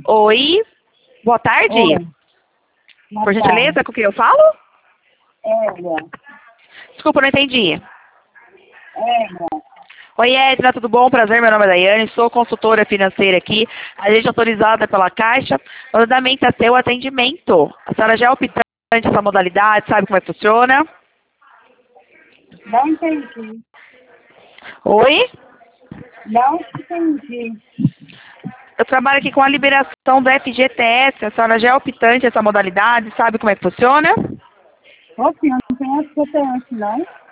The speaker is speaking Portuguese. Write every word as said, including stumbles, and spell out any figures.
Oi, boa tarde. Oi. Boa Por gentileza, tarde. com quem eu falo? Égua. Desculpa, não entendi. Égua. Oi, Edna, tudo bom? Prazer, meu nome é Daiane, sou consultora financeira aqui, agente autorizada pela Caixa, mandamento a seu atendimento. A senhora já é optante essa modalidade, sabe como é que funciona? Não entendi. Oi? Não entendi. Eu trabalho aqui com a liberação do F G T S, a senhora já é optante essa modalidade, sabe como é que funciona? Ô, senhor, não tem essa G T S, não?